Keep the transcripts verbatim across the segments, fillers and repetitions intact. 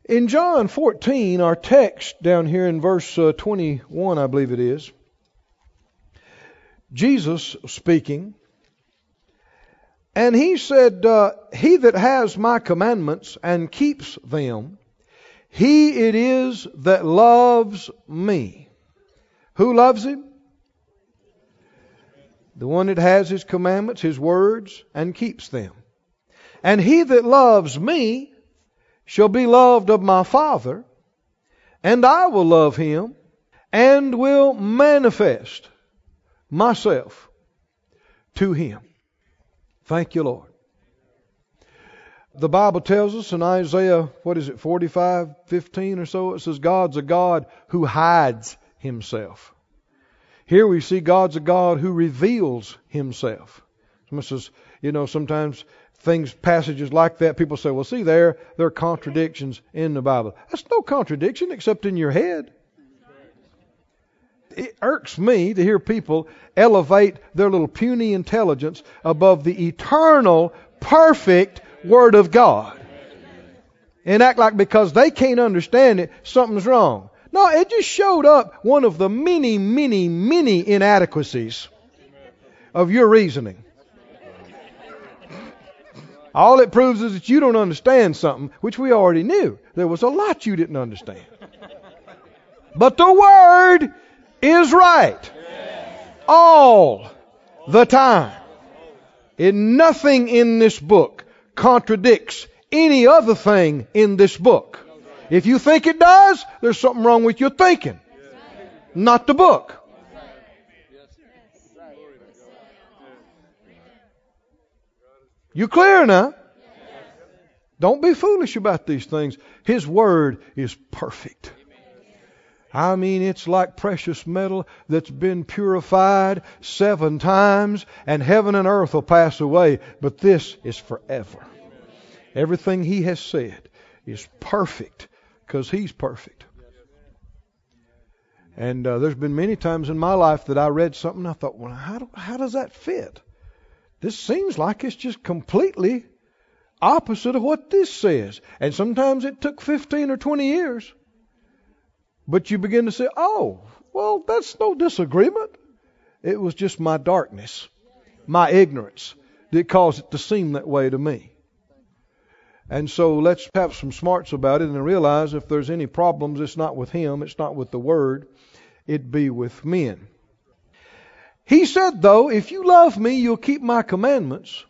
In John fourteen, our text down here in verse uh, twenty-one, I believe it is, Jesus speaking, and he said, uh, he that has my commandments and keeps them, he it is that loves me. Who loves him? The one that has his commandments, his words, and keeps them. And he that loves me shall be loved of my Father, and I will love him, and will manifest myself to him. Thank you, Lord. The Bible tells us in Isaiah, what is it, forty-five, fifteen or so, it says God's a God who hides himself. Here we see God's a God who reveals himself. Someone says, you know, sometimes things, passages like that, people say, well, see there, there are contradictions in the Bible. That's no contradiction except in your head. It irks me to hear people elevate their little puny intelligence above the eternal, perfect Word of God. And act like because they can't understand it, something's wrong. No, it just showed up one of the many, many, many inadequacies of your reasoning. All it proves is that you don't understand something, which we already knew. There was a lot you didn't understand. But the Word is right. All the time. And nothing in this book contradicts any other thing in this book. If you think it does, there's something wrong with your thinking. Not the book. You clear now? Don't be foolish about these things. His Word is perfect. I mean, it's like precious metal that's been purified seven times, and heaven and earth will pass away, but this is forever. Everything He has said is perfect because He's perfect. And uh, there's been many times in my life that I read something and I thought, well, how, do, how does that fit? This seems like it's just completely opposite of what this says. And sometimes it took fifteen or twenty years. But you begin to say, oh, well, that's no disagreement. It was just my darkness, my ignorance that caused it to seem that way to me. And so let's have some smarts about it and realize if there's any problems, it's not with Him, it's not with the Word, it be with men. He said, though, if you love me, you'll keep my commandments.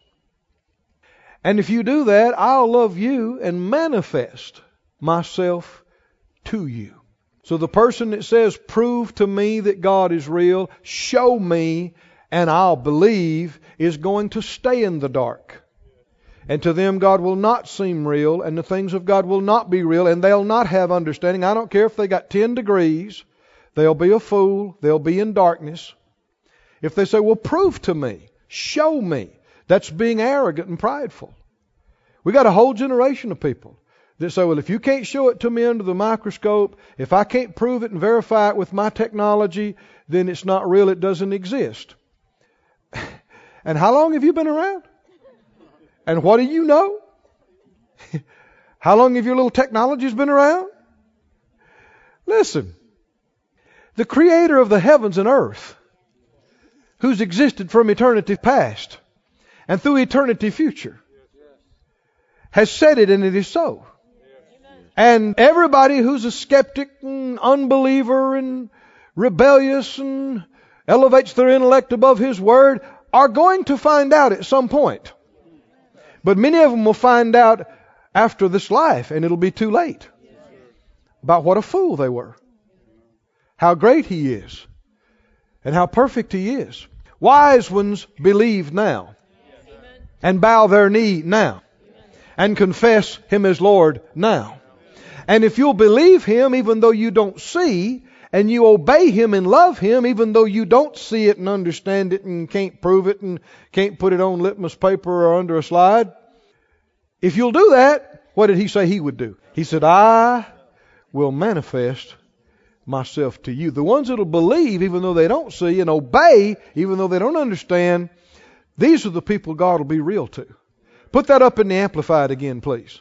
And if you do that, I'll love you and manifest myself to you. So the person that says, prove to me that God is real, show me, and I'll believe, is going to stay in the dark. And to them, God will not seem real, and the things of God will not be real, and they'll not have understanding. I don't care if they got ten degrees. They'll be a fool. They'll be in darkness. If they say, well, prove to me, show me, that's being arrogant and prideful. We got a whole generation of people that say, well, if you can't show it to me under the microscope, if I can't prove it and verify it with my technology, then it's not real, it doesn't exist. And how long have you been around? And what do you know? How long have your little technologies been around? Listen, the Creator of the heavens and earth, who's existed from eternity past and through eternity future, has said it, and it is so. And everybody who's a skeptic and unbeliever and rebellious and elevates their intellect above His Word are going to find out at some point. But many of them will find out after this life, and it'll be too late, about what a fool they were, how great He is, and how perfect He is. Wise ones believe now, and bow their knee now, and confess Him as Lord now. And if you'll believe Him even though you don't see, and you obey Him and love Him even though you don't see it and understand it and can't prove it and can't put it on litmus paper or under a slide, if you'll do that, what did He say He would do? He said, I will manifest myself to you. The ones that'll believe even though they don't see and obey even though they don't understand, these are the people God will be real to. Put that up in the Amplified again, please.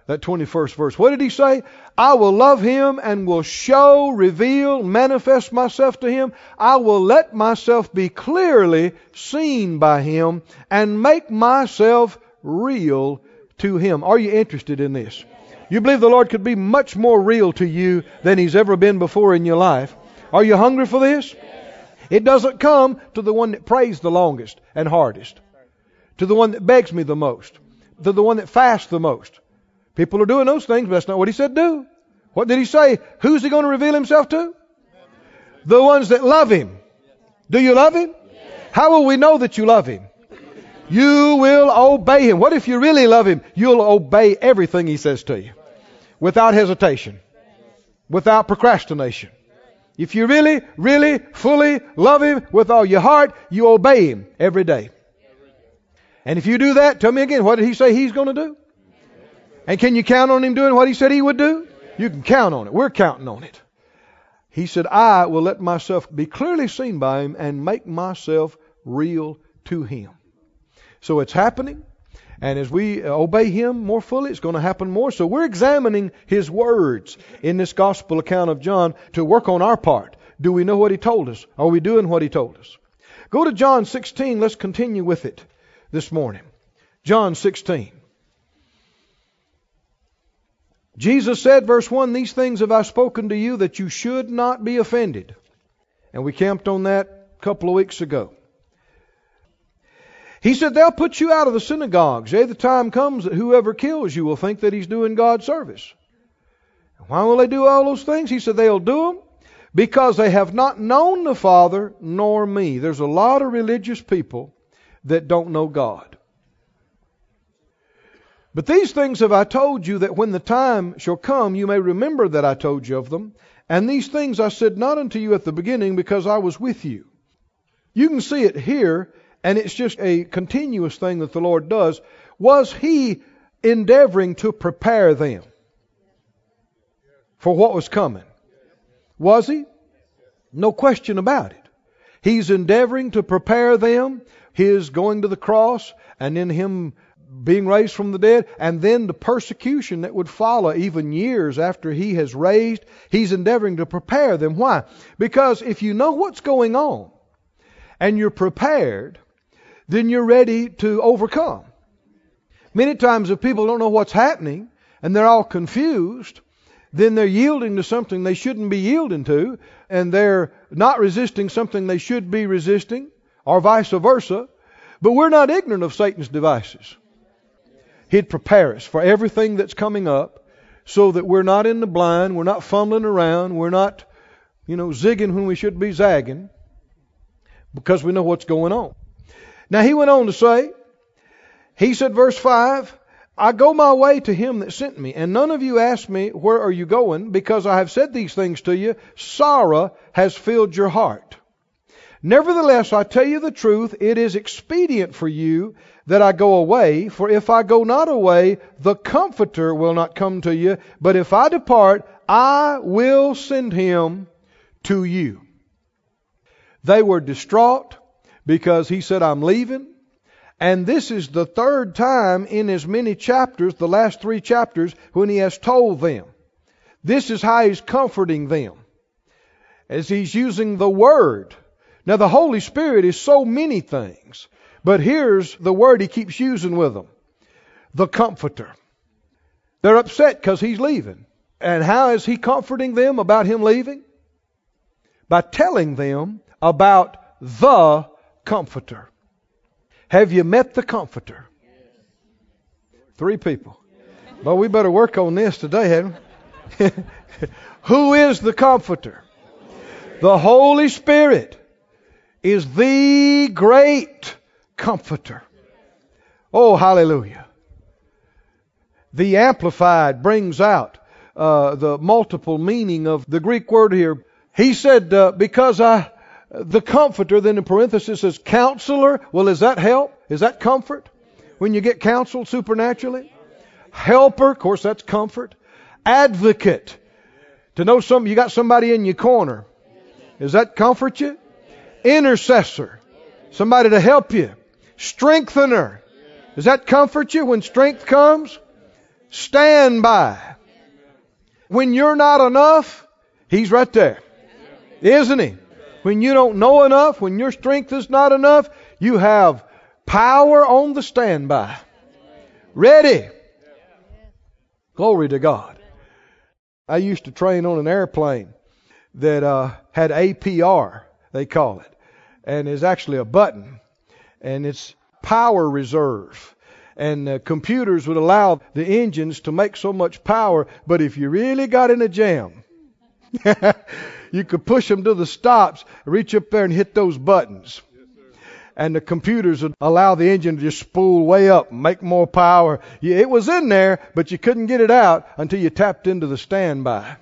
that twenty-first verse. What did he say? I will love him and will show, reveal, manifest myself to him. I will let myself be clearly seen by him and make myself real to him. Are you interested in this? You believe the Lord could be much more real to you than he's ever been before in your life? Are you hungry for this? It doesn't come to the one that prays the longest and hardest, to the one that begs me the most, to the one that fasts the most. People are doing those things, but that's not what he said do. What did he say? Who's he going to reveal himself to? The ones that love him. Do you love him? How will we know that you love him? You will obey him. What if you really love him? You'll obey everything he says to you without hesitation, without procrastination. If you really, really, fully love him with all your heart, you obey him every day. And if you do that, tell me again, what did he say he's going to do? And can you count on him doing what he said he would do? You can count on it. We're counting on it. He said, I will let myself be clearly seen by him and make myself real to him. So it's happening. And as we obey him more fully, it's going to happen more. So we're examining his words in this gospel account of John to work on our part. Do we know what he told us? Are we doing what he told us? Go to John sixteen. Let's continue with it this morning. John sixteen. Jesus said, verse one, these things have I spoken to you that you should not be offended. And we camped on that a couple of weeks ago. He said, they'll put you out of the synagogues. Yea, the time comes that whoever kills you will think that he's doing God's service. Why will they do all those things? He said, they'll do them because they have not known the Father nor me. There's a lot of religious people that don't know God. But these things have I told you, that when the time shall come, you may remember that I told you of them. And these things I said not unto you at the beginning, because I was with you. You can see it here, and it's just a continuous thing that the Lord does. Was he endeavoring to prepare them for what was coming? Was he? No question about it. He's endeavoring to prepare them, his going to the cross, and then him being raised from the dead, and then the persecution that would follow even years after he has raised. He's endeavoring to prepare them. Why? Because if you know what's going on and you're prepared, then you're ready to overcome. Many times if people don't know what's happening and they're all confused, then they're yielding to something they shouldn't be yielding to, and they're not resisting something they should be resisting, or vice versa. But we're not ignorant of Satan's devices. He'd prepare us for everything that's coming up so that we're not in the blind, we're not fumbling around, we're not, you know, zigging when we should be zagging, because we know what's going on. Now he went on to say, he said, verse five, I go my way to him that sent me, and none of you ask me, where are you going? Because I have said these things to you, sorrow has filled your heart. Nevertheless, I tell you the truth, it is expedient for you that I go away, for if I go not away, the Comforter will not come to you, but if I depart, I will send him to you. They were distraught because he said, I'm leaving. And this is the third time in as many chapters, the last three chapters, when he has told them. This is how he's comforting them, as he's using the Word. Now the Holy Spirit is so many things, but here's the word he keeps using with them. The Comforter. They're upset because he's leaving. And how is he comforting them about him leaving? By telling them about the Comforter. Have you met the Comforter? Three people. Well, we better work on this today, haven't we? Who is the Comforter? The Holy Spirit is the great Comforter. Oh, hallelujah. The Amplified brings out uh, the multiple meaning of the Greek word here. He said, uh, because I, the Comforter, then in parenthesis says Counselor. Well, is that help? Is that comfort? When you get counseled supernaturally? Helper, of course, that's comfort. Advocate. To know some, you got somebody in your corner. Does that comfort you? Intercessor. Somebody to help you. Strengthener. Does that comfort you when strength comes? stand by. When you're not enough, He's right there. Isn't He? When you don't know enough, when your strength is not enough, you have power on the standby. Ready. Glory to God. I used to train on an airplane that uh, had A P R, they call it. And it's actually a button. And it's power reserve. And uh, computers would allow the engines to make so much power, but if you really got in a jam, you could push them to the stops, reach up there and hit those buttons. And the computers would allow the engine to just spool way up and make more power. Yeah, it was in there, but you couldn't get it out until you tapped into the standby.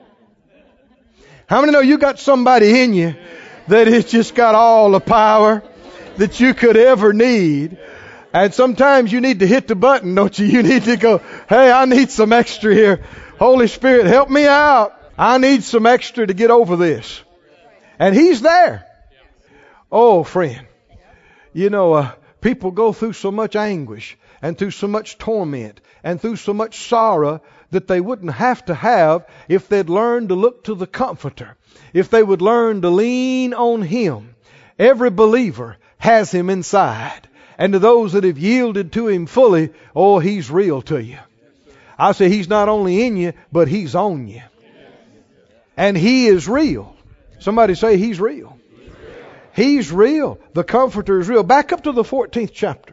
How many know you got somebody in you that has just got all the power that you could ever need? And sometimes you need to hit the button, don't you? You need to go, hey, I need some extra here. Holy Spirit, help me out. I need some extra to get over this. And He's there. Oh, friend. You know, uh, people go through so much anguish and through so much torment and through so much sorrow that they wouldn't have to have if they'd learned to look to the Comforter. If they would learn to lean on Him. Every believer has Him inside. And to those that have yielded to Him fully, oh, He's real to you. I say He's not only in you, but He's on you. And He is real. Somebody say He's real. He's real. The Comforter is real. Back up to the fourteenth chapter.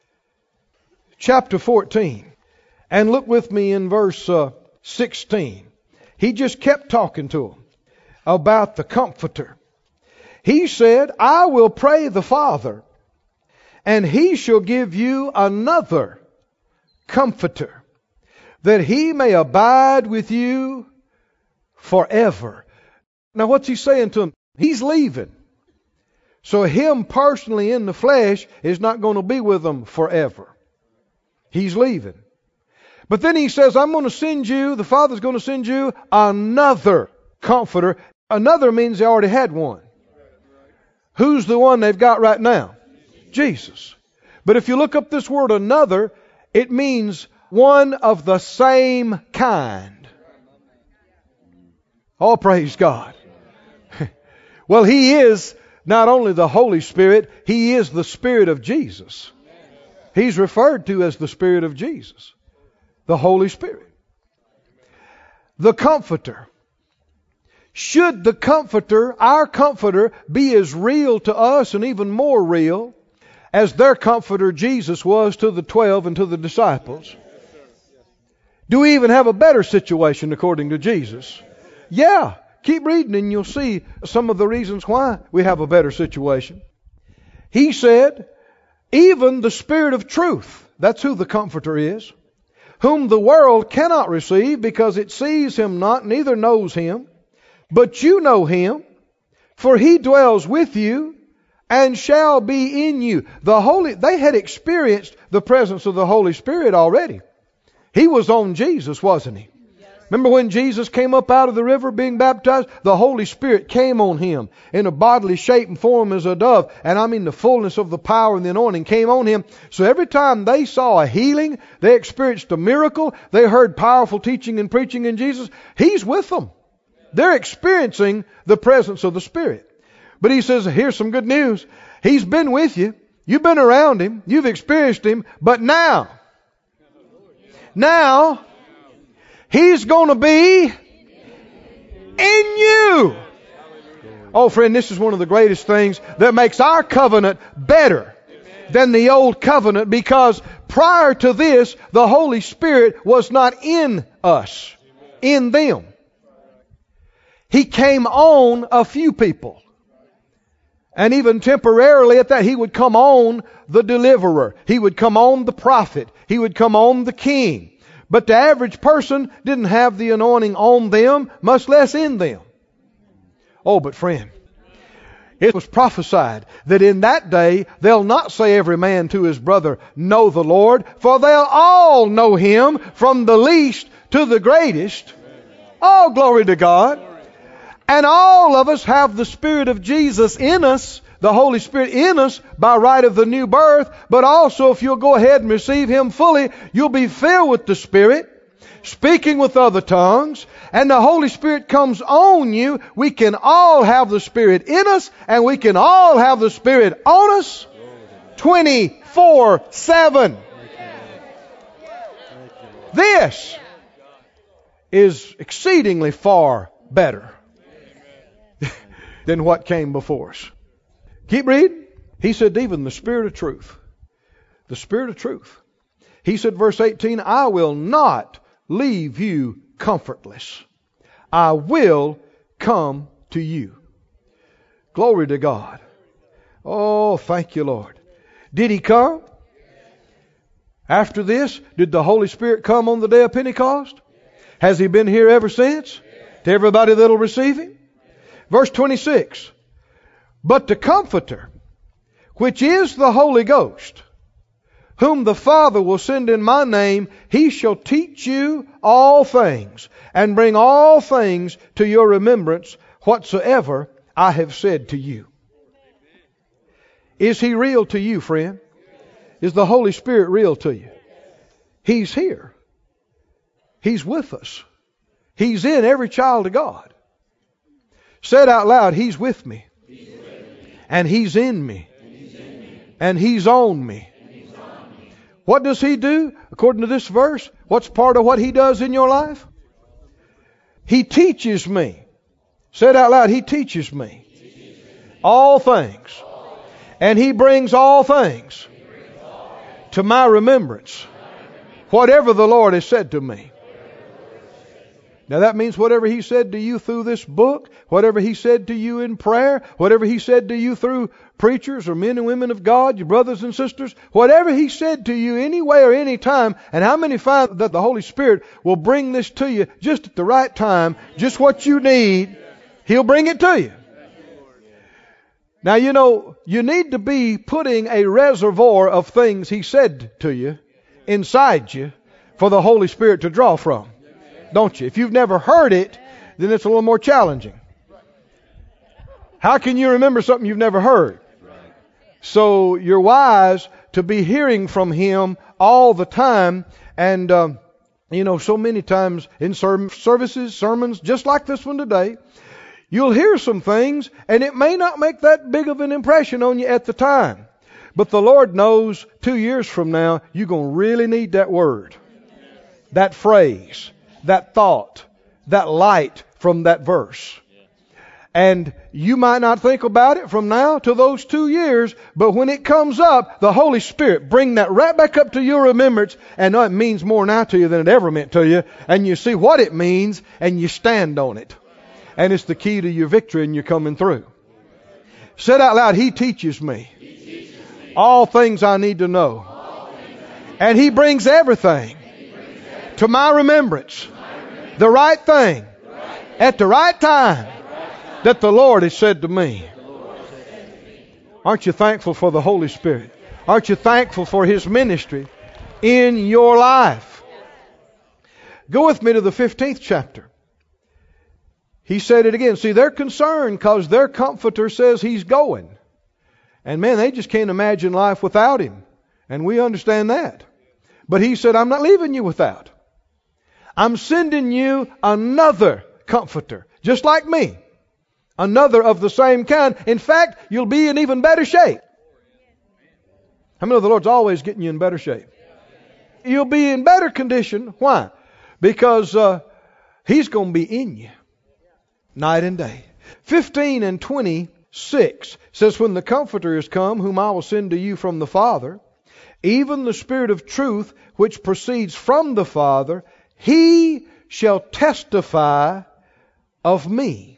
Chapter fourteen. And look with me in verse uh, sixteen. He just kept talking to them about the Comforter. He said, I will pray the Father, and He shall give you another Comforter, that He may abide with you forever. Now what's He saying to them? He's leaving. So Him personally in the flesh is not going to be with them forever. He's leaving. But then He says, I'm going to send you, the Father's going to send you another Comforter. Another means they already had one. Who's the one they've got right now? Jesus. But if you look up this word another, it means one of the same kind. Oh, praise God. Well, He is not only the Holy Spirit, He is the Spirit of Jesus. He's referred to as the Spirit of Jesus. The Holy Spirit. The Comforter. Should the Comforter, our Comforter, be as real to us and even more real as their Comforter Jesus was to the twelve and to the disciples? Do we even have a better situation according to Jesus? Yeah. Keep reading and you'll see some of the reasons why we have a better situation. He said, even the Spirit of truth, that's who the Comforter is, whom the world cannot receive because it sees Him not, neither knows Him. But you know Him, for He dwells with you and shall be in you. The Holy, they had experienced the presence of the Holy Spirit already. He was on Jesus, wasn't He? Remember when Jesus came up out of the river being baptized? The Holy Spirit came on Him in a bodily shape and form as a dove. And I mean the fullness of the power and the anointing came on Him. So every time they saw a healing, they experienced a miracle, they heard powerful teaching and preaching in Jesus, He's with them. They're experiencing the presence of the Spirit. But He says, here's some good news. He's been with you. You've been around Him. You've experienced Him. But now, now, He's going to be in you. Oh, friend, this is one of the greatest things that makes our covenant better than the old covenant, because prior to this, the Holy Spirit was not in us, in them. He came on a few people. And even temporarily at that, He would come on the deliverer. He would come on the prophet. He would come on the king. But the average person didn't have the anointing on them, much less in them. Oh, but friend, it was prophesied that in that day they'll not say every man to his brother, know the Lord, for they'll all know Him from the least to the greatest. Oh, glory to God. And all of us have the Spirit of Jesus in us the Holy Spirit in us by right of the new birth, but also if you'll go ahead and receive Him fully, you'll be filled with the Spirit, speaking with other tongues, and the Holy Spirit comes on you. We can all have the Spirit in us, and we can all have the Spirit on us twenty-four seven. This is exceedingly far better than what came before us. Keep reading. He said, even the Spirit of truth. The Spirit of truth. He said, verse eighteen, I will not leave you comfortless. I will come to you. Glory to God. Oh, thank you, Lord. Did He come? After this, did the Holy Spirit come on the day of Pentecost? Has He been here ever since? To everybody that'll receive Him? Verse twenty-six. But the Comforter, which is the Holy Ghost, whom the Father will send in my name, He shall teach you all things, and bring all things to your remembrance, whatsoever I have said to you. Is He real to you, friend? Is the Holy Spirit real to you? He's here. He's with us. He's in every child of God. Say it out loud, He's with me. He's with me. And He's in me. And He's in me. And He's on me. And He's on me. What does He do? According to this verse, what's part of what He does in your life? He teaches me. Say it out loud, He teaches me. He teaches me. All things. All. And He brings all things to my remembrance, whatever the Lord has said to me. Now that means whatever He said to you through this book, whatever He said to you in prayer, whatever He said to you through preachers or men and women of God, your brothers and sisters, whatever He said to you any way or any time, and how many find that the Holy Spirit will bring this to you just at the right time, just what you need, He'll bring it to you. Now, you know, you need to be putting a reservoir of things He said to you inside you for the Holy Spirit to draw from. Don't you? If you've never heard it, then it's a little more challenging. How can you remember something you've never heard? So you're wise to be hearing from Him all the time. And, um, you know, so many times in services, sermons, just like this one today, you'll hear some things, and it may not make that big of an impression on you at the time. But the Lord knows two years from now, you're going to really need that word, that phrase, that thought, that light from that verse. And you might not think about it from now to those two years, but when it comes up, the Holy Spirit bring that right back up to your remembrance, and it means more now to you than it ever meant to you. And you see what it means, and you stand on it. And it's the key to your victory, and you're coming through. Say it out loud, He teaches me, he teaches me all things I need to know. And He brings everything to my remembrance. The right thing at the right time that the Lord has said to me. Aren't you thankful for the Holy Spirit? Aren't you thankful for His ministry in your life? Go with me to the fifteenth chapter. He said it again. See, they're concerned because their Comforter says He's going. And man, they just can't imagine life without Him. And we understand that. But He said, I'm not leaving you without. I'm sending you another Comforter, just like me. Another of the same kind. In fact, you'll be in even better shape. How many of the Lord's always getting you in better shape? You'll be in better condition. Why? Because uh, He's going to be in you. Night and day. fifteen and twenty-six says, when the Comforter is come, whom I will send to you from the Father, even the Spirit of truth, which proceeds from the Father, He shall testify of me.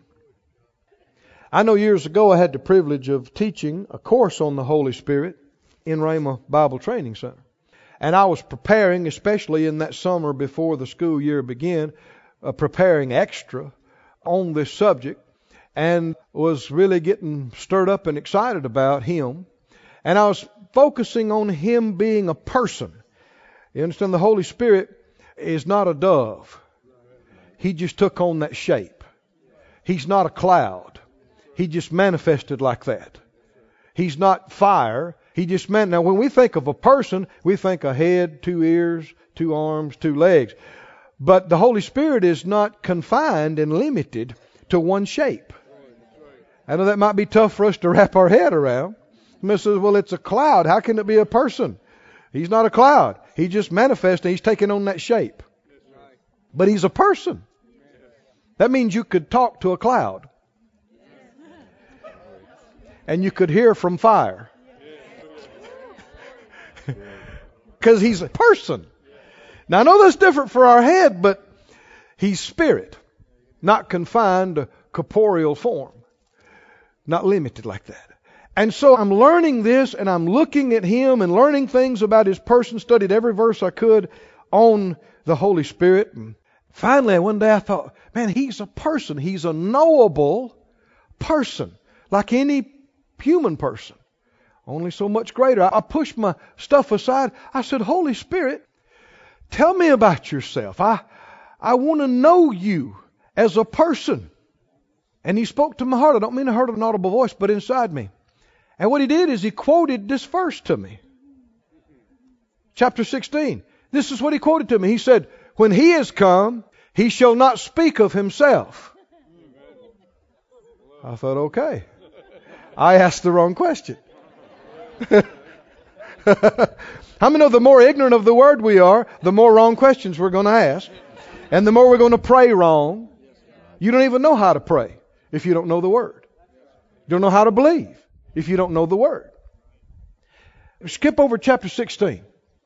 I know years ago I had the privilege of teaching a course on the Holy Spirit in Rhema Bible Training Center. And I was preparing, especially in that summer before the school year began, uh, preparing extra on this subject, and was really getting stirred up and excited about Him. And I was focusing on Him being a person. You understand, the Holy Spirit is not a dove. He just took on that shape. He's not a cloud. He just manifested like that. He's not fire. He just meant, now when we think of a person, we think a head, two ears, two arms, two legs. But the Holy Spirit is not confined and limited to one shape. I know that might be tough for us to wrap our head around. Somebody says, well, it's a cloud. How can it be a person? He's not a cloud. He just manifests and he's taking on that shape. But he's a person. That means you could talk to a cloud. And you could hear from fire. Because he's a person. Now I know that's different for our head, but he's spirit. Not confined to corporeal form. Not limited like that. And so I'm learning this and I'm looking at him and learning things about his person. Studied every verse I could on the Holy Spirit. And finally one day I thought, man, he's a person. He's a knowable person. Like any human person. Only so much greater. I pushed my stuff aside. I said, Holy Spirit, tell me about yourself. I, I want to know you as a person. And he spoke to my heart. I don't mean I heard an audible voice, but inside me. And what he did is he quoted this verse to me. Chapter sixteen. This is what he quoted to me. He said, when he is come, he shall not speak of himself. I thought, okay. I asked the wrong question. How many know the more ignorant of the word we are, the more wrong questions we're going to ask. And the more we're going to pray wrong. You don't even know how to pray if you don't know the word. You don't know how to believe if you don't know the word. Skip over chapter sixteen.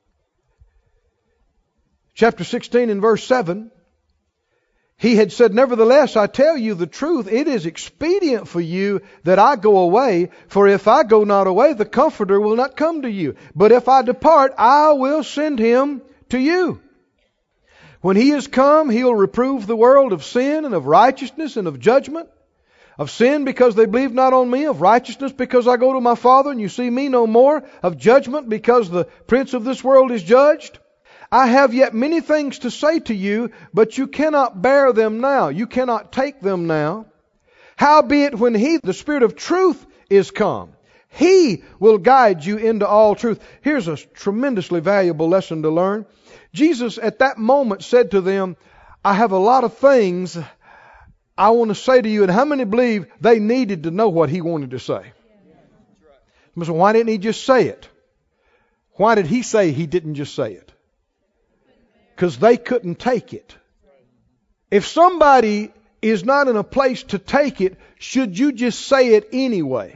Chapter sixteen and verse seven. He had said, nevertheless, I tell you the truth, it is expedient for you that I go away, for if I go not away, the Comforter will not come to you. But if I depart, I will send him to you. When he is come, he'll reprove the world of sin and of righteousness and of judgment. Of sin because they believe not on me, of righteousness because I go to my Father and you see me no more, of judgment because the prince of this world is judged. I have yet many things to say to you, but you cannot bear them now. You cannot take them now. Howbeit when he, the Spirit of truth, is come, he will guide you into all truth. Here's a tremendously valuable lesson to learn. Jesus at that moment said to them, I have a lot of things I want to say to you. And how many believe they needed to know what he wanted to say? So why didn't he just say it? Why did he say he didn't just say it? Because they couldn't take it. If somebody is not in a place to take it, should you just say it anyway?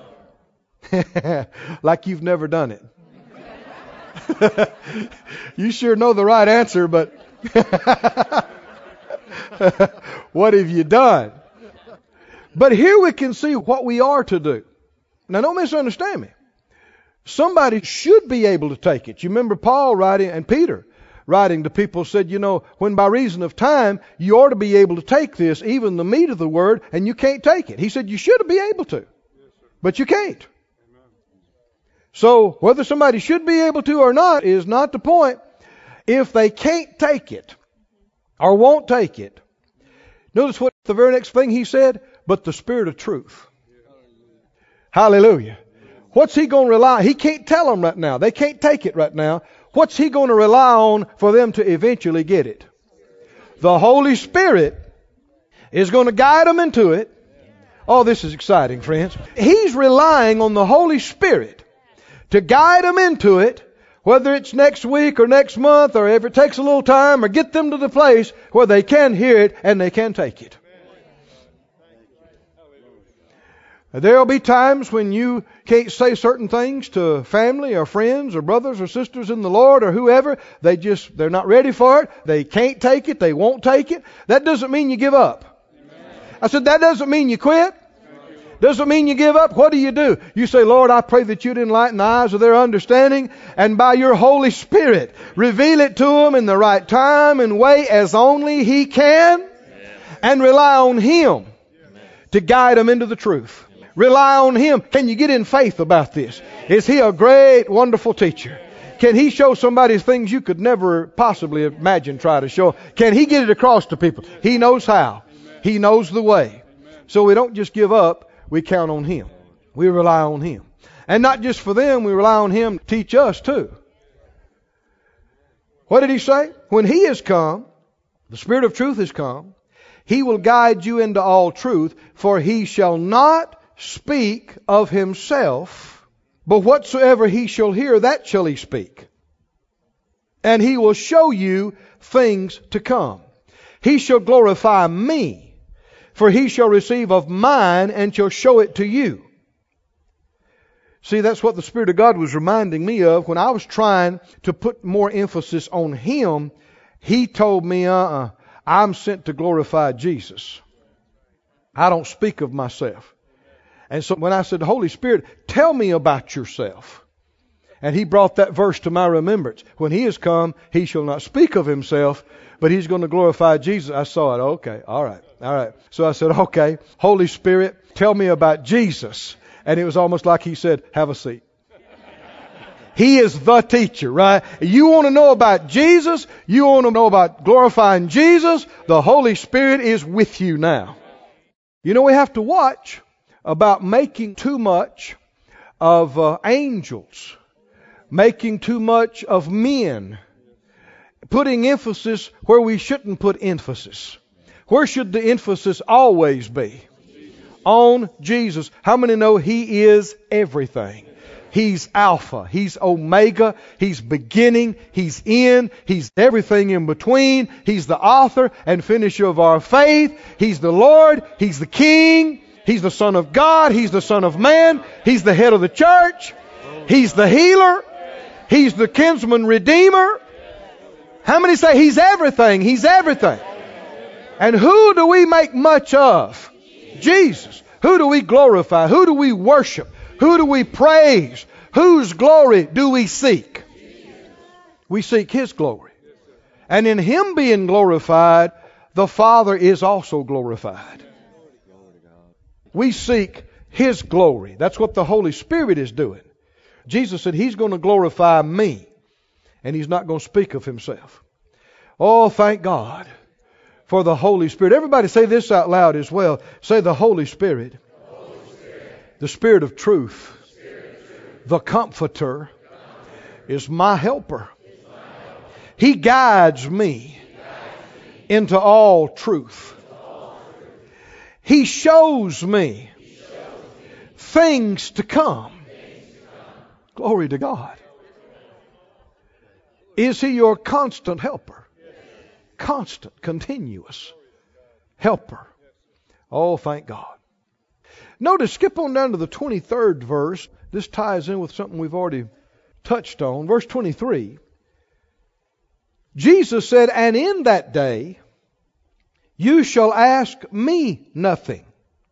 Like you've never done it. You sure know the right answer, but what have you done? But here we can see what we are to do. Now don't misunderstand me. Somebody should be able to take it. You remember Paul writing, and Peter writing to people said, you know, when by reason of time, you ought to be able to take this, even the meat of the word, and you can't take it. He said you should be able to, but you can't. So whether somebody should be able to or not is not the point. If they can't take it or won't take it, notice what the very next thing he said, but the Spirit of truth. Hallelujah. What's he going to rely on? He can't tell them right now. They can't take it right now. What's he going to rely on for them to eventually get it? The Holy Spirit is going to guide them into it. Oh, this is exciting, friends. He's relying on the Holy Spirit to guide them into it, whether it's next week or next month or if it takes a little time, or get them to the place where they can hear it and they can take it. There will be times when you can't say certain things to family or friends or brothers or sisters in the Lord or whoever. They just, they're not ready for it. They can't take it. They won't take it. That doesn't mean you give up. Amen. I said, that doesn't mean you quit. Doesn't mean you give up. What do you do? You say, Lord, I pray that you'd enlighten the eyes of their understanding, and by your Holy Spirit, reveal it to them in the right time and way as only He can, Amen. And rely on Him, Amen. To guide them into the truth. Rely on Him. Can you get in faith about this? Is He a great, wonderful teacher? Can He show somebody things you could never possibly imagine try to show? Can He get it across to people? He knows how. He knows the way. So we don't just give up. We count on Him. We rely on Him. And not just for them, we rely on Him to teach us too. What did He say? When He is come, the Spirit of truth is come, He will guide you into all truth, for He shall not speak of Himself, but whatsoever He shall hear, that shall He speak. And He will show you things to come. He shall glorify Me, for He shall receive of mine and shall show it to you. See, that's what the Spirit of God was reminding me of when I was trying to put more emphasis on Him. He told me, uh-uh, I'm sent to glorify Jesus. I don't speak of myself. And so when I said, Holy Spirit, tell me about yourself. And He brought that verse to my remembrance. When He is come, He shall not speak of Himself, but He's going to glorify Jesus. I saw it. Okay, all right, all right. So I said, okay, Holy Spirit, tell me about Jesus. And it was almost like He said, have a seat. He is the teacher, right? You want to know about Jesus? You want to know about glorifying Jesus? The Holy Spirit is with you now. You know, we have to watch about making too much of uh, angels, making too much of men, putting emphasis where we shouldn't put emphasis. Where should the emphasis always be? On Jesus. How many know He is everything? He's Alpha. He's Omega. He's beginning. He's end. He's everything in between. He's the author and finisher of our faith. He's the Lord. He's the King. He's the Son of God. He's the Son of Man. He's the head of the church. He's the healer. He's the kinsman redeemer. How many say He's everything? He's everything. And who do we make much of? Jesus. Who do we glorify? Who do we worship? Who do we praise? Whose glory do we seek? We seek His glory. And in Him being glorified, the Father is also glorified. We seek His glory. That's what the Holy Spirit is doing. Jesus said He's going to glorify Me, and He's not going to speak of Himself. Oh, thank God for the Holy Spirit. Everybody say this out loud as well. Say the Holy Spirit, the, Holy Spirit, the Spirit of truth, the, Spirit of truth, the Comforter, the Comforter is my helper. Is my helper. He guides me, he guides me into all truth. Into all truth. He shows me, he shows me things to come. Things to come. Glory to God. Is He your constant helper? Constant, continuous helper. Oh, thank God. Notice, skip on down to the twenty-third verse. This ties in with something we've already touched on. Verse twenty-three. Jesus said, and in that day you shall ask Me nothing.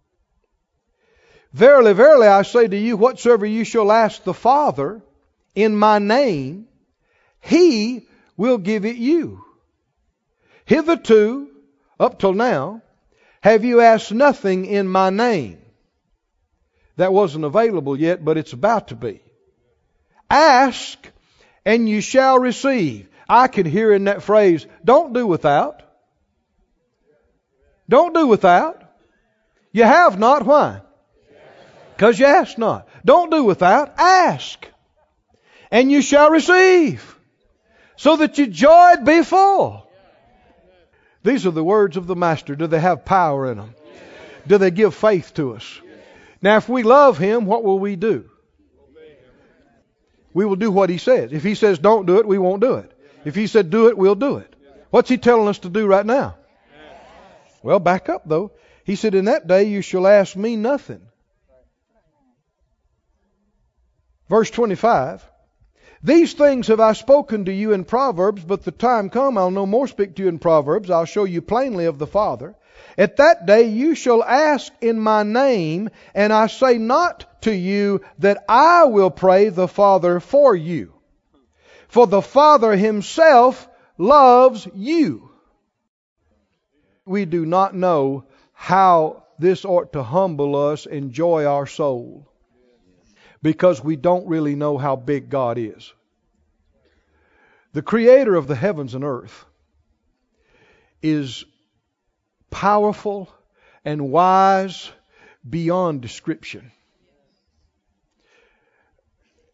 Verily, verily, I say to you, whatsoever you shall ask the Father in My name, He will give it you. Hitherto, up till now, have you asked nothing in My name. That wasn't available yet, but it's about to be. Ask, and you shall receive. I can hear in that phrase, don't do without. Don't do without. You have not. Why? Because you ask not. Don't do without. Ask, and you shall receive, so that your joy be full. These are the words of the Master. Do they have power in them? Do they give faith to us? Now, if we love Him, what will we do? We will do what He says. If He says don't do it, we won't do it. If He said do it, we'll do it. What's He telling us to do right now? Well, back up though. He said, in that day you shall ask Me nothing. Verse twenty-five. These things have I spoken to you in Proverbs, but the time come I'll no more speak to you in Proverbs. I'll show you plainly of the Father. At that day you shall ask in My name, and I say not to you that I will pray the Father for you. For the Father Himself loves you. We do not know how this ought to humble us and joy our soul, because we don't really know how big God is. The Creator of the heavens and earth is powerful and wise beyond description.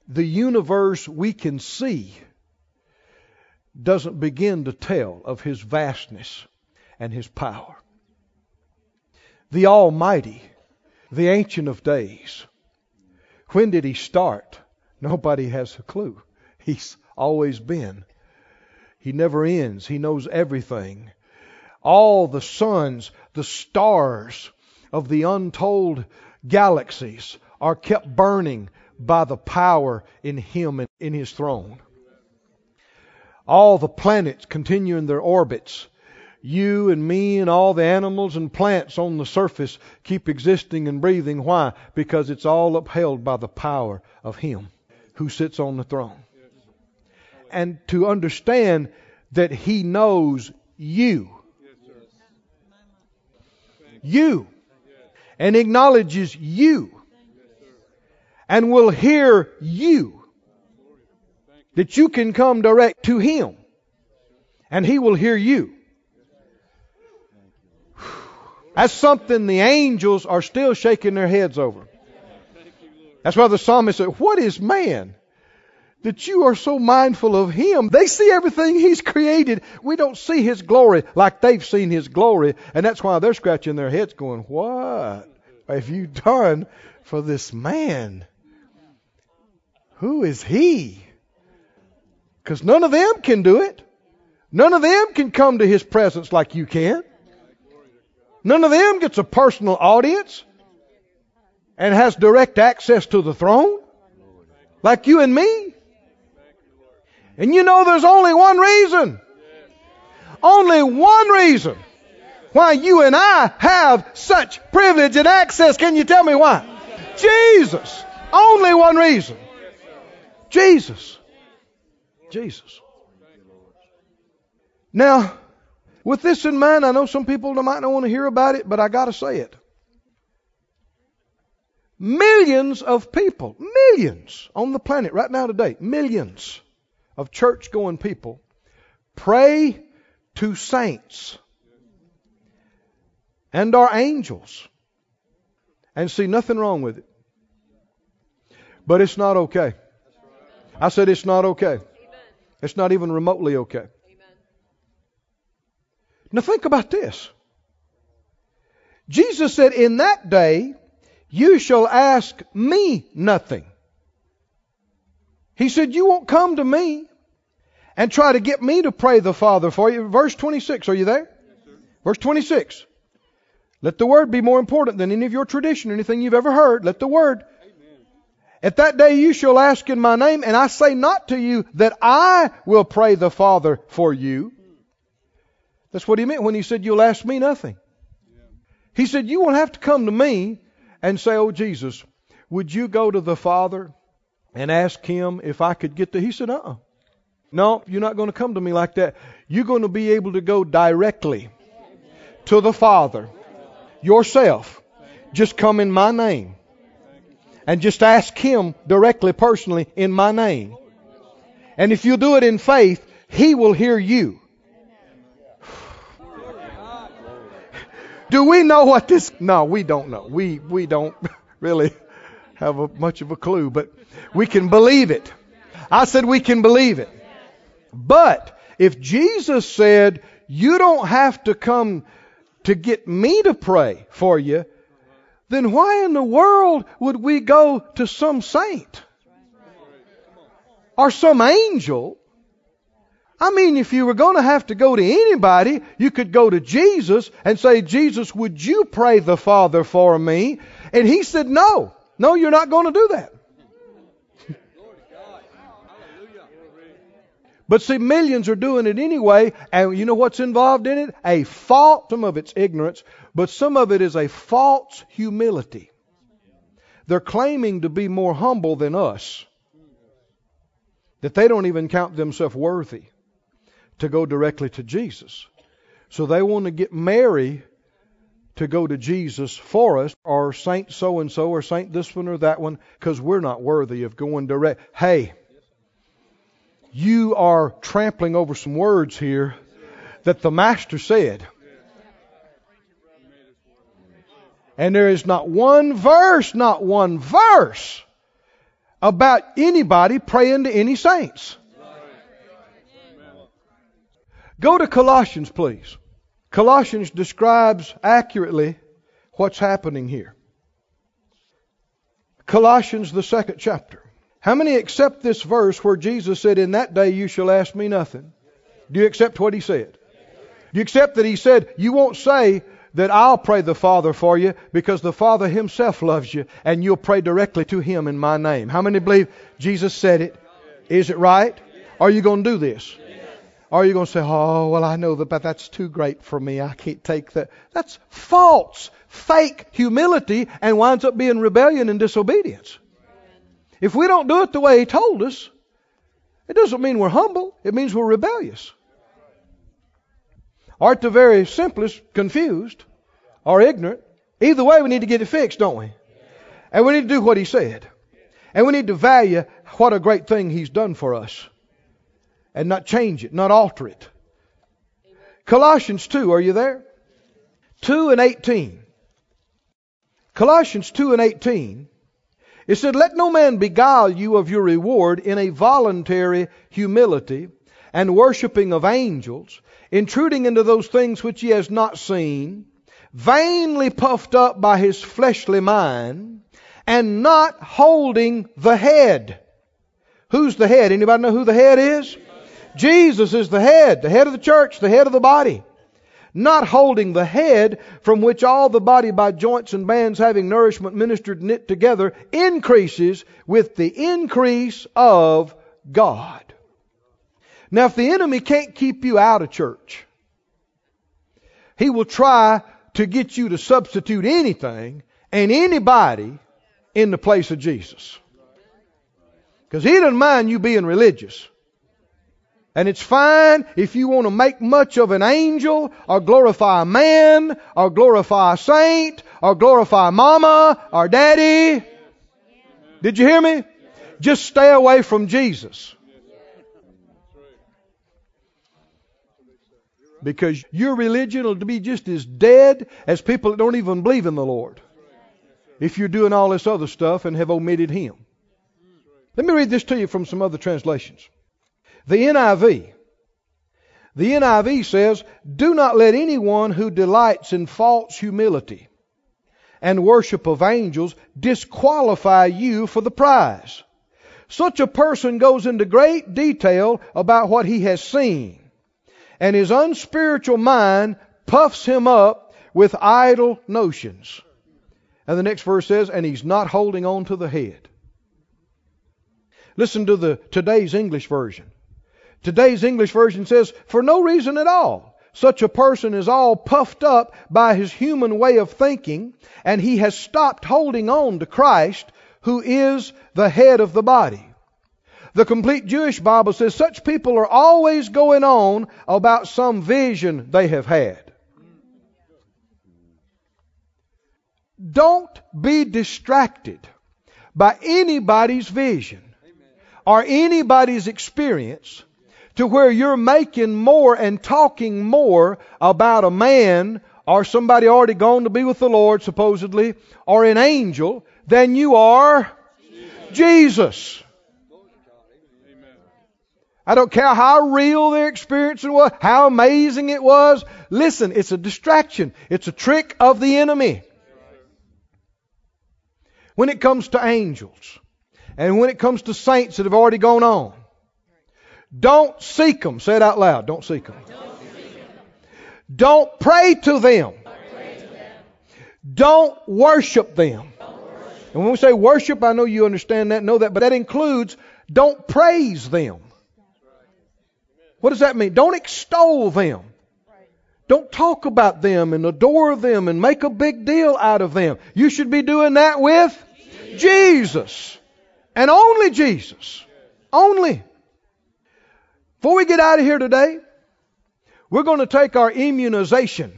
the universe we can see doesn't begin to tell of His vastness and His power. The Almighty, the Ancient of Days. When did He start? Nobody has a clue. He's always been. He never ends. He knows everything. All the suns, the stars of the untold galaxies are kept burning by the power in Him and in His throne. All the planets continue in their orbits. You and me and all the animals and plants on the surface keep existing and breathing. Why? Because it's all upheld by the power of Him who sits on the throne. And to understand that He knows you. You. And acknowledges you. And will hear you. That you can come direct to Him. And He will hear you. That's something the angels are still shaking their heads over. That's why the psalmist said, what is man that you are so mindful of him? They see everything He's created. We don't see His glory like they've seen His glory. And that's why they're scratching their heads going, what have you done for this man? Who is He? Because none of them can do it. None of them can come to His presence like you can. None of them gets a personal audience and has direct access to the throne like you and me. And you know there's only one reason. Only one reason why you and I have such privilege and access. Can you tell me why? Jesus. Only one reason. Jesus. Jesus. Now, with this in mind, I know some people might not want to hear about it, but I got to say it. Millions of people, millions on the planet right now today, millions of church-going people pray to saints and are angels and see nothing wrong with it. But it's not okay. I said it's not okay. It's not even remotely okay. Now think about this. Jesus said, in that day, you shall ask me nothing. He said, you won't come to me and try to get me to pray the Father for you. Verse twenty-six, are you there? Yes, Verse twenty-six. Let the word be more important than any of your tradition, anything you've ever heard. Let the word. Amen. At that day you shall ask in my name, and I say not to you that I will pray the Father for you. That's what He meant when He said, you'll ask me nothing. Yeah. He said, you won't have to come to me and say, oh Jesus, would you go to the Father and ask Him if I could get to... He said, uh-uh. No, you're not going to come to me like that. You're going to be able to go directly to the Father yourself. Just come in my name. And just ask Him directly, personally, in my name. And if you do it in faith, He will hear you. Do we know what this... No, we don't know. We we don't really have a, much of a clue, but we can believe it. I said we can believe it. But if Jesus said, you don't have to come to get me to pray for you, then why in the world would we go to some saint or some angel? I mean, if you were going to have to go to anybody, you could go to Jesus and say, Jesus, would you pray the Father for me? And He said, no. No, you're not going to do that. But see, millions are doing it anyway. And you know what's involved in it? A false, some of it's ignorance, but some of it is a false humility. They're claiming to be more humble than us. That they don't even count themselves worthy to go directly to Jesus. So they want to get Mary to go to Jesus for us, or Saint so-and-so, or Saint this one or that one, because we're not worthy of going direct. Hey, you are trampling over some words here that the Master said. And there is not one verse, not one verse about anybody praying to any saints. Go to Colossians, please. Colossians describes accurately what's happening here. Colossians, the second chapter. How many accept this verse where Jesus said, in that day you shall ask me nothing? Do you accept what he said? Do you accept that he said, you won't say that I'll pray the Father for you because the Father himself loves you and you'll pray directly to him in my name? How many believe Jesus said it? Is it right? Are you going to do this? Or are you going to say, oh, well, I know that, but that's too great for me. I can't take that. That's false, fake humility and winds up being rebellion and disobedience. If we don't do it the way he told us, it doesn't mean we're humble. It means we're rebellious. Or at the very simplest, confused or ignorant. Either way, we need to get it fixed, don't we? And we need to do what he said. And we need to value what a great thing he's done for us. And not change it, not alter it. Colossians two, are you there? two and eighteen. Colossians two and eighteen. It said, let no man beguile you of your reward in a voluntary humility and worshipping of angels, intruding into those things which he has not seen, vainly puffed up by his fleshly mind, and not holding the head. Who's the head? Anybody know who the head is? Jesus is the head, the head of the church, the head of the body. Not holding the head, from which all the body by joints and bands having nourishment ministered knit together increases with the increase of God. Now if the enemy can't keep you out of church, he will try to get you to substitute anything and anybody in the place of Jesus. Because he doesn't mind you being religious. And it's fine if you want to make much of an angel, or glorify a man, or glorify a saint, or glorify mama, or daddy. Did you hear me? Just stay away from Jesus. Because your religion will be just as dead as people that don't even believe in the Lord. If you're doing all this other stuff and have omitted him. Let me read this to you from some other translations. The N I V. The N I V says, do not let anyone who delights in false humility and worship of angels disqualify you for the prize. Such a person goes into great detail about what he has seen, and his unspiritual mind puffs him up with idle notions. And the next verse says, and he's not holding on to the head. Listen to the today's English version. Today's English version says, for no reason at all. Such a person is all puffed up by his human way of thinking, and he has stopped holding on to Christ, who is the head of the body. The Complete Jewish Bible says such people are always going on about some vision they have had. Don't be distracted by anybody's vision or anybody's experience to where you're making more and talking more about a man or somebody already gone to be with the Lord, supposedly, or an angel, than you are Jesus. Jesus. I don't care how real their experience was, how amazing it was. Listen, it's a distraction. It's a trick of the enemy. When it comes to angels, and when it comes to saints that have already gone on, don't seek them. Say it out loud. Don't seek them. Don't, seek them. Don't pray to them. Pray to them. Don't worship them. Don't worship. And when we say worship, I know you understand that, know that, but that includes don't praise them. What does that mean? Don't extol them. Don't talk about them and adore them and make a big deal out of them. You should be doing that with Jesus. Jesus. And only Jesus. Only. Before we get out of here today, we're going to take our immunization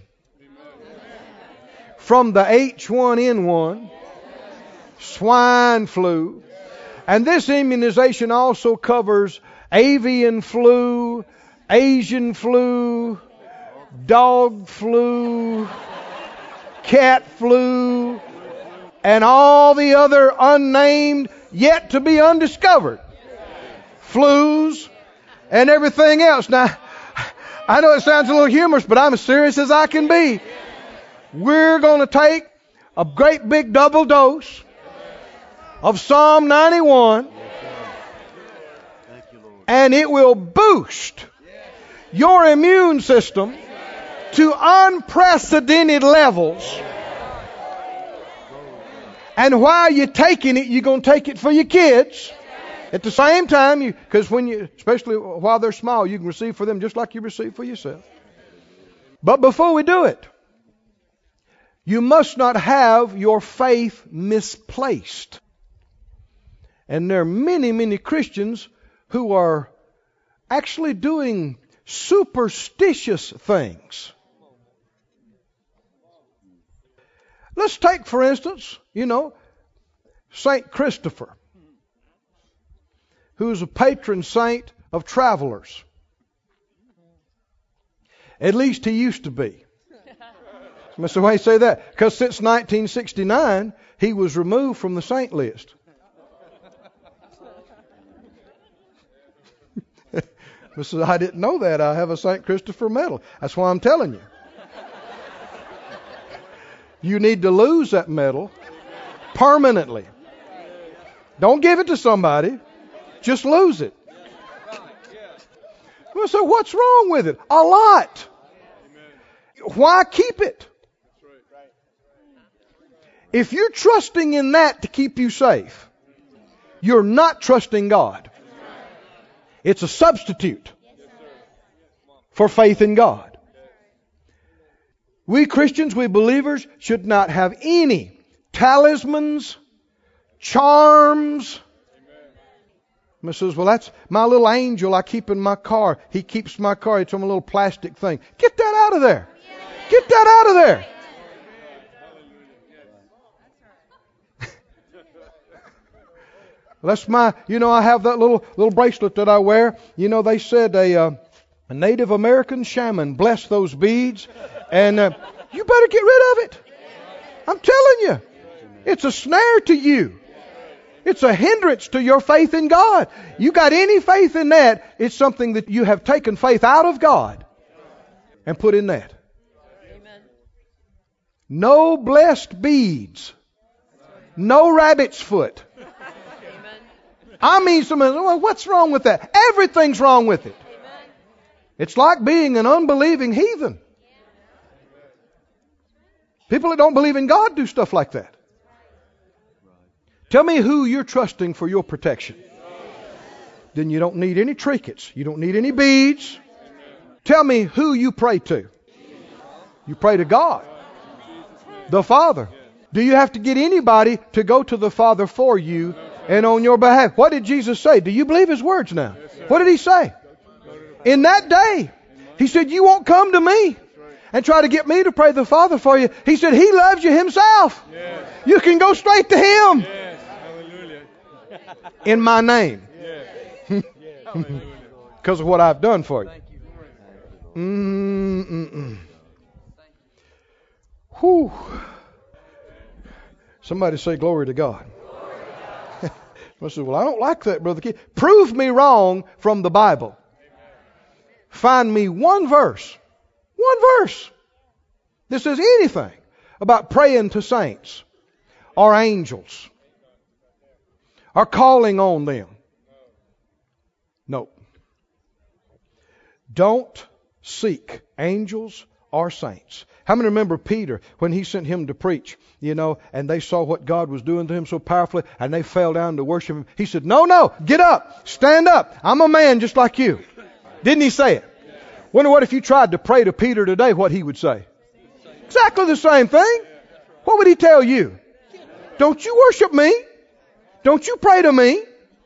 from the H one N one, swine flu. And this immunization also covers avian flu, Asian flu, dog flu, cat flu, and all the other unnamed yet to be undiscovered. Flus and everything else. Now, I know it sounds a little humorous, but I'm as serious as I can be. We're going to take a great big double dose of Psalm ninety-one, and it will boost your immune system to unprecedented levels. And while you're taking it, you're going to take it for your kids. At the same time, you because when you, especially while they're small, you can receive for them just like you receive for yourself. But before we do it, you must not have your faith misplaced. And there are many, many Christians who are actually doing superstitious things. Let's take, for instance, you know, Saint Christopher, who's a patron saint of travelers. At least he used to be. So why do you say that? Because since nineteen sixty-nine, he was removed from the saint list. Missus I didn't know that. I have a Saint Christopher medal. That's why I'm telling you. You need to lose that medal permanently. Don't give it to somebody. Just lose it. Well, so what's wrong with it? A lot. Why keep it? If you're trusting in that to keep you safe, you're not trusting God. It's a substitute for faith in God. We Christians, we believers, should not have any talismans, charms. Miss says, well, that's my little angel I keep in my car. He keeps my car. It's on a little plastic thing. Get that out of there. Get that out of there. That's my, you know, I have that little little bracelet that I wear. You know, they said a, uh, a Native American shaman blessed those beads. And uh, you better get rid of it. I'm telling you. It's a snare to you. It's a hindrance to your faith in God. You got any faith in that, it's something that you have taken faith out of God and put in that. Amen. No blessed beads. No rabbit's foot. I mean, someone, well, what's wrong with that? Everything's wrong with it. It's like being an unbelieving heathen. People that don't believe in God do stuff like that. Tell me who you're trusting for your protection. Then you don't need any trinkets. You don't need any beads. Tell me who you pray to. You pray to God, the Father. Do you have to get anybody to go to the Father for you and on your behalf? What did Jesus say? Do you believe His words now? What did He say? In that day, He said, you won't come to me and try to get me to pray the Father for you. He said, He loves you Himself. Yes. You can go straight to Him. Yes. Hallelujah. In my name. Because of what I've done for you. Mm-mm-mm. Whew. Somebody say glory to God. I said, well, I don't like that, Brother Keith. Prove me wrong from the Bible. Find me one verse. One verse. That says anything about praying to saints or angels or calling on them. Nope. Don't seek angels or saints. How many remember Peter when he sent him to preach, you know, and they saw what God was doing to him so powerfully and they fell down to worship Him? He said, no, no, get up, stand up. I'm a man just like you. Didn't he say it? Wonder what if you tried to pray to Peter today, what he would say? Exactly the same thing. What would he tell you? Don't you worship me? Don't you pray to me?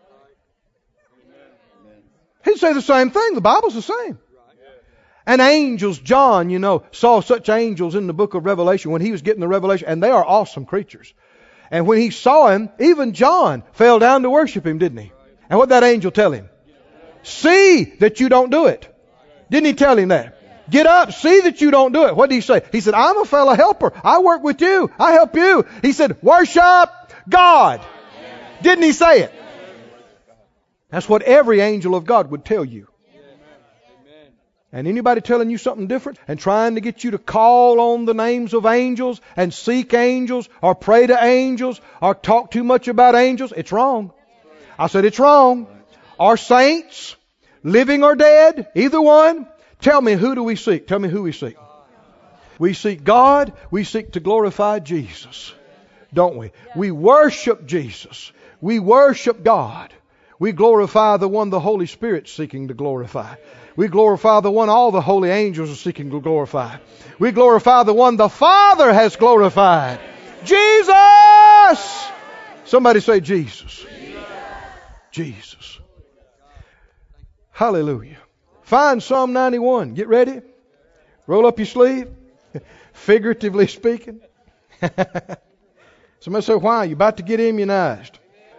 He'd say the same thing. The Bible's the same. And angels, John, you know, saw such angels in the book of Revelation when he was getting the revelation, and they are awesome creatures. And when he saw him, even John fell down to worship him, didn't he? And what did that angel tell him? See that you don't do it. Didn't he tell him that? Get up, see that you don't do it. What did he say? He said, I'm a fellow helper. I work with you. I help you. He said, worship God. Didn't He say it? That's what every angel of God would tell you. And anybody telling you something different and trying to get you to call on the names of angels and seek angels or pray to angels or talk too much about angels, it's wrong. I said it's wrong. Our saints, living or dead, either one, tell me, who do we seek? Tell me who we seek. We seek God. We seek to glorify Jesus, don't we? We worship Jesus. We worship God. We glorify the one the Holy Spirit's seeking to glorify. We glorify the one all the holy angels are seeking to glorify. We glorify the one the Father has glorified. Jesus! Somebody say Jesus. Jesus. Hallelujah. Find Psalm ninety-one. Get ready. Roll up your sleeve. Figuratively speaking. Somebody say, why? You're about to get immunized.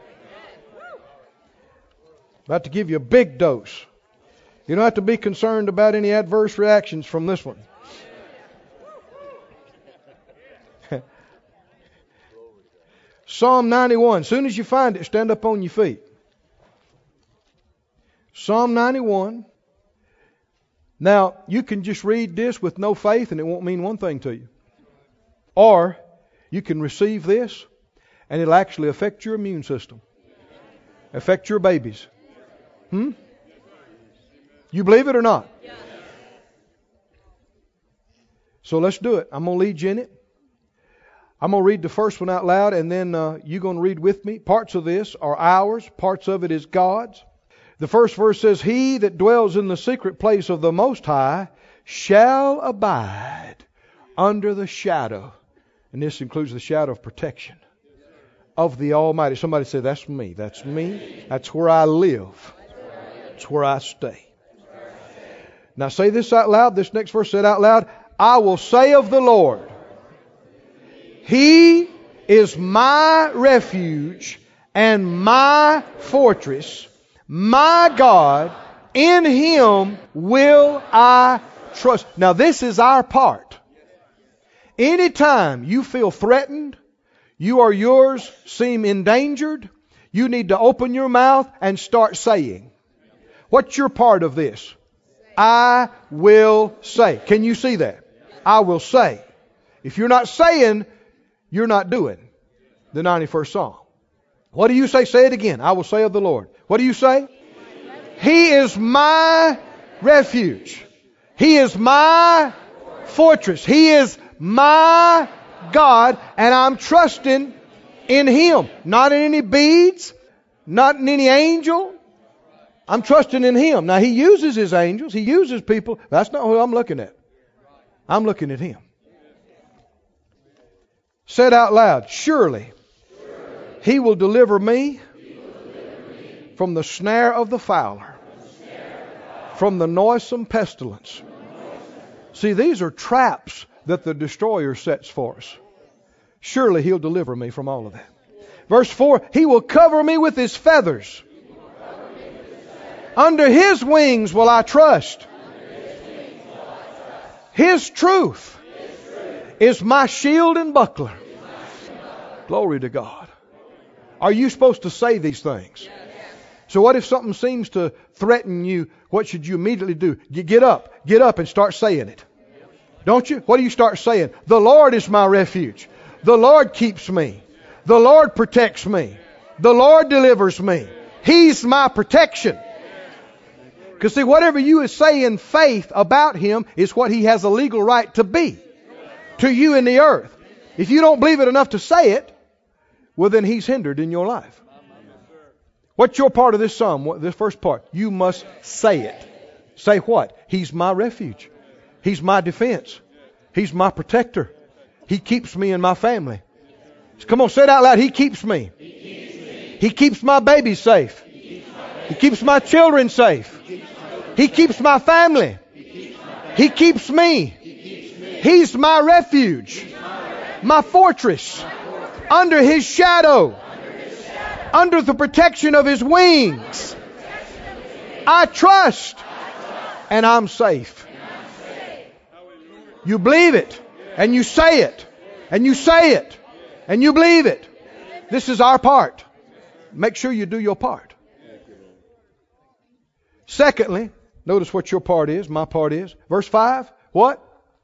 About to give you a big dose. You don't have to be concerned about any adverse reactions from this one. Psalm ninety-one. As soon as you find it, stand up on your feet. Psalm ninety-one. Now, you can just read this with no faith and it won't mean one thing to you. Or you can receive this and it'll actually affect your immune system. Affect your babies. Hmm? You believe it or not? So let's do it. I'm going to lead you in it. I'm going to read the first one out loud and then uh, you're going to read with me. Parts of this are ours. Parts of it is God's. The first verse says, He that dwells in the secret place of the Most High shall abide under the shadow. And this includes the shadow of protection of the Almighty. Somebody say, that's me. That's me. That's where I live. That's where I stay. Now say this out loud. This next verse said out loud. I will say of the Lord, He is my refuge and my fortress. My God, in Him will I trust. Now this is our part. Anytime you feel threatened, you or yours seem endangered, you need to open your mouth and start saying. What's your part of this? I will say. Can you see that? I will say. If you're not saying, you're not doing the ninety-first Psalm. What do you say? Say it again. I will say of the Lord. What do you say? He is my refuge. He is my fortress. He is my God. And I'm trusting in Him. Not in any beads. Not in any angel. I'm trusting in Him. Now He uses His angels. He uses people. That's not who I'm looking at. I'm looking at Him. Said out loud, surely He will deliver me from the snare of the fowler, from the noisome pestilence. See, these are traps that the destroyer sets for us. Surely He'll deliver me from all of that. Verse four, He will cover me with His feathers. Under His wings will I trust. His truth is my shield and buckler. Glory to God. Are you supposed to say these things? So what if something seems to threaten you? What should you immediately do? You get up. Get up and start saying it. Don't you? What do you start saying? The Lord is my refuge. The Lord keeps me. The Lord protects me. The Lord delivers me. He's my protection. Because see, whatever you say in faith about Him is what He has a legal right to be to you in the earth. If you don't believe it enough to say it, well then He's hindered in your life. What's your part of this psalm? This first part. You must say it. Say what? He's my refuge. He's my defense. He's my protector. He keeps me and my family. Come on, say it out loud. He keeps me. He keeps, me. He keeps my babies safe. He keeps my, baby. He keeps my children safe. He keeps my, he keeps my family. He keeps, my family. He keeps me. He keeps me. He's my refuge. He's my, refuge. my fortress. My fortress. Under His shadow. Under the protection of His wings, I trust, and I'm safe. You believe it, and you say it, and you say it, and you believe it. This is our part. make sure you do your part. Secondly, notice what your part is, my part is. Verse five, what?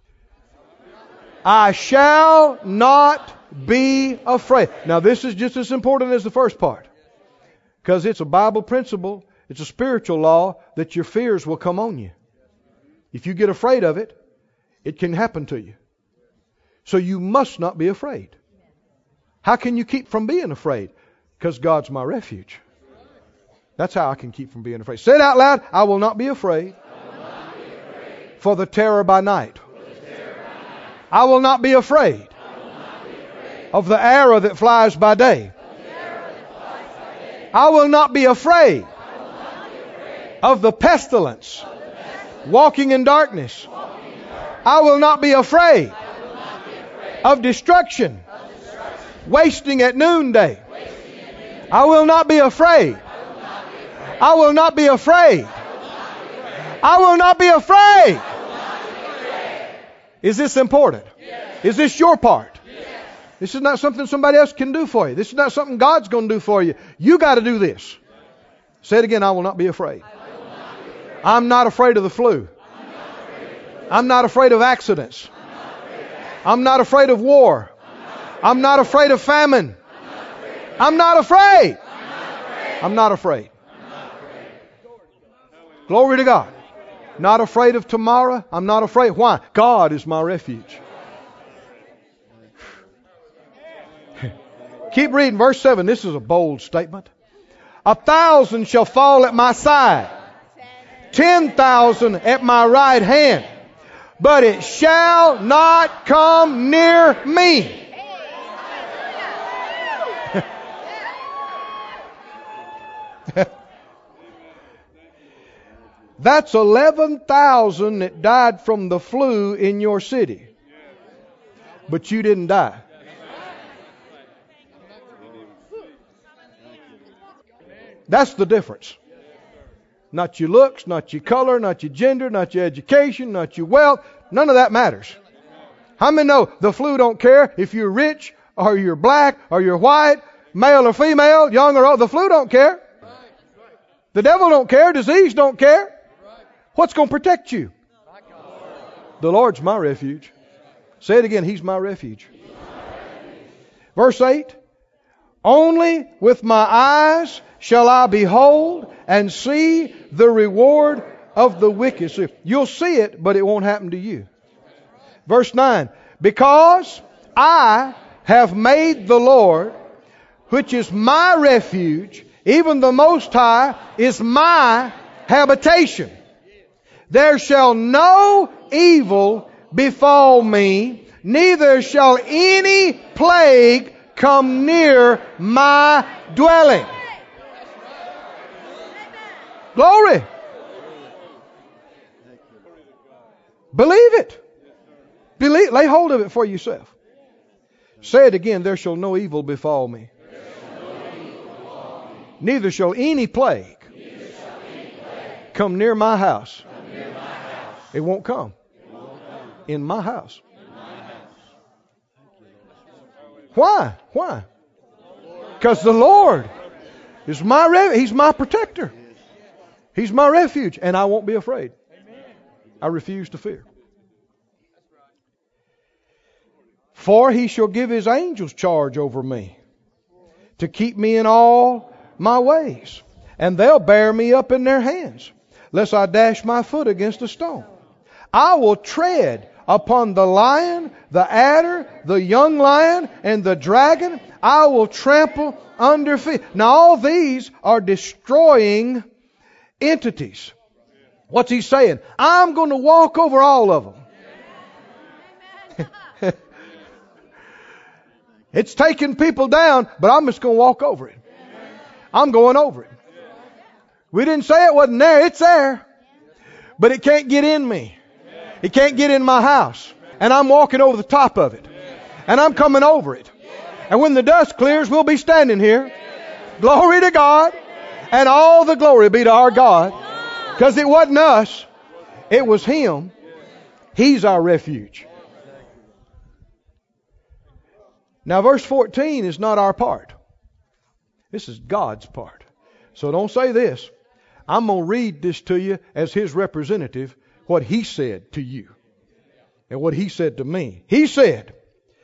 I shall not be afraid. Now this is just as important as the first part. Because it's a Bible principle, it's a spiritual law that your fears will come on you. If you get afraid of it, it can happen to you. So you must not be afraid. How can you keep from being afraid? Because God's my refuge. That's how I can keep from being afraid. Say it out loud. I will not be afraid, not be afraid for the terror by night. terror by night. I will not be afraid, Not be afraid of the arrow that flies by day. I will not be afraid, of the pestilence, walking in darkness. I will not be afraid, of destruction, wasting at noonday. I will not be afraid. I will not be afraid. I will not be afraid. Is this important? Is this your part? This is not something somebody else can do for you. This is not something God's going to do for you. You got to do this. Say it again. I will not be afraid. I'm not afraid of the flu. I'm not afraid of accidents. I'm not afraid of war. I'm not afraid of famine. I'm not afraid. I'm not afraid. Glory to God. Not afraid of tomorrow. I'm not afraid. Why? God is my refuge. Keep reading verse seven. This is a bold statement. A thousand shall fall at my side, ten thousand at my right hand, but it shall not come near me. That's eleven thousand that died from the flu in your city. But you didn't die. That's the difference. Not your looks, not your color, not your gender, not your education, not your wealth. None of that matters. How many know the flu don't care if you're rich or you're black or you're white, male or female, young or old? The flu don't care. The devil don't care. Disease don't care. What's going to protect you? The Lord's my refuge. Say it again. He's my refuge. Verse eight. Only with my eyes shall I behold and see the reward of the wicked. So you'll see it, but it won't happen to you. Verse nine. Because I have made the Lord, which is my refuge, even the Most High, is my habitation. There shall no evil befall me, neither shall any plague come near my dwelling. Glory. Believe it. Believe, lay hold of it for yourself. Say it again. There shall no evil befall me. Neither shall any plague come near my house. It won't come in my house. Why? Why? Because the Lord is my re- He's my protector. He's my refuge, and I won't be afraid. I refuse to fear. For He shall give His angels charge over me, to keep me in all my ways, and they'll bear me up in their hands, lest I dash my foot against a stone. I will tread upon the lion, the adder, the young lion, and the dragon. I will trample under feet. Now all these are destroying entities. What's he saying? I'm going to walk over all of them. It's taking people down, but I'm just going to walk over it. I'm going over it. We didn't say it wasn't there. It's there. But it can't get in me. It can't get in my house. And I'm walking over the top of it. And I'm coming over it. And when the dust clears, we'll be standing here. Glory to God. And all the glory be to our God. Because it wasn't us. It was Him. He's our refuge. Now verse fourteen is not our part. This is God's part. So don't say this. I'm going to read this to you as His representative, what He said to you and what He said to me. He said,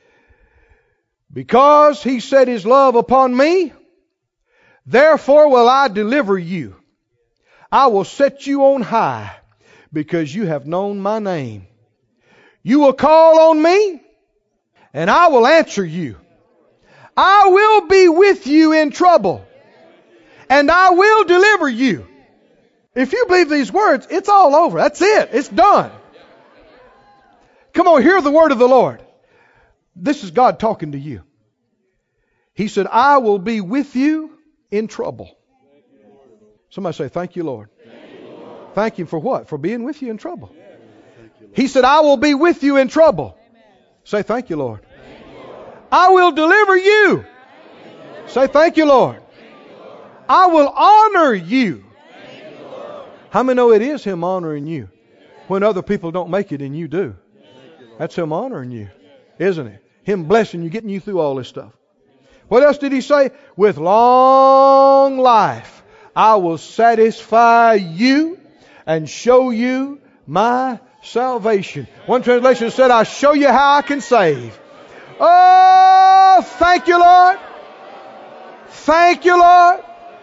because He set His love upon me, therefore will I deliver you. I will set you on high because you have known my name. You will call on me and I will answer you. I will be with you in trouble and I will deliver you. If you believe these words, it's all over. That's it. It's done. Come on, hear the word of the Lord. This is God talking to you. He said, I will be with you in trouble. Somebody say, thank you, Lord. Thank you, Lord. Thank Him for what? For being with you in trouble. He said, I will be with you in trouble. Say, thank you, Lord. Thank you, Lord. I will deliver you. Say, thank you, Lord. I will honor you. How many know it is Him honoring you when other people don't make it and you do? That's Him honoring you, isn't it? Him blessing you, getting you through all this stuff. What else did He say? With long life, I will satisfy you and show you my salvation. One translation said, I'll show you how I can save. Oh, thank you, Lord. Thank you, Lord.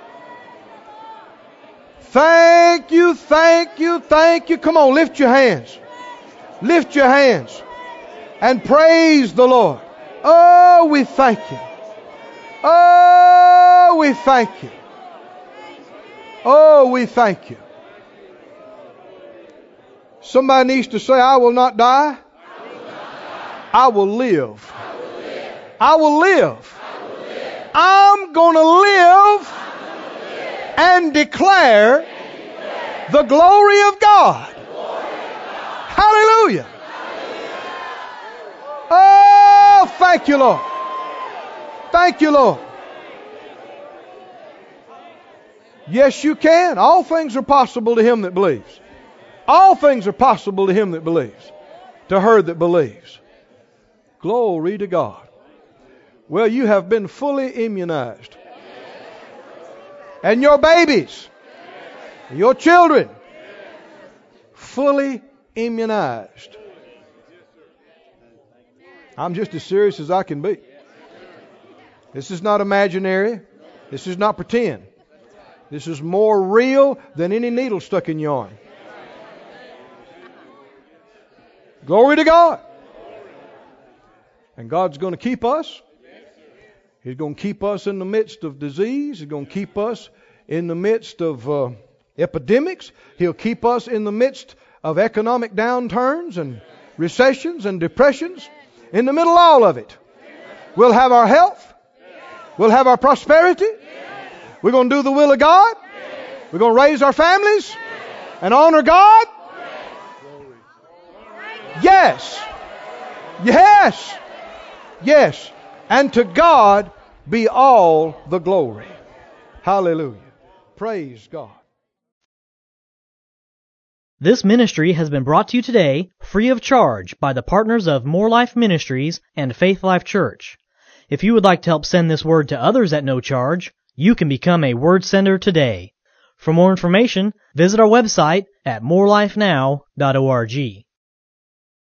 Thank you, thank you, thank you. Come on, lift your hands. Lift your hands and praise the Lord. Oh, we thank you. Oh, we thank you. Oh, we thank you. Somebody needs to say, I will not die. I will live. I will live. I'm going to live and declare the glory of God. Hallelujah. Oh, thank you, Lord. Thank you, Lord. Yes, you can. All things are possible to him that believes. All things are possible to him that believes. To her that believes. Glory to God. Well, you have been fully immunized. And your babies, your children, fully immunized. I'm just as serious as I can be. This is not imaginary. This is not pretend. This is more real than any needle stuck in your arm. Glory to God. And God's going to keep us. He's going to keep us in the midst of disease. He's going to keep us in the midst of uh, epidemics. He'll keep us in the midst of economic downturns and recessions and depressions. In the middle of all of it, we'll have our health. We'll have our prosperity. We're going to do the will of God. We're going to raise our families and honor God. Yes. Yes. Yes. And to God be all the glory. Hallelujah. Praise God. This ministry has been brought to you today free of charge by the partners of More Life Ministries and Faith Life Church. If you would like to help send this word to others at no charge, you can become a word sender today. For more information, visit our website at more life now dot org.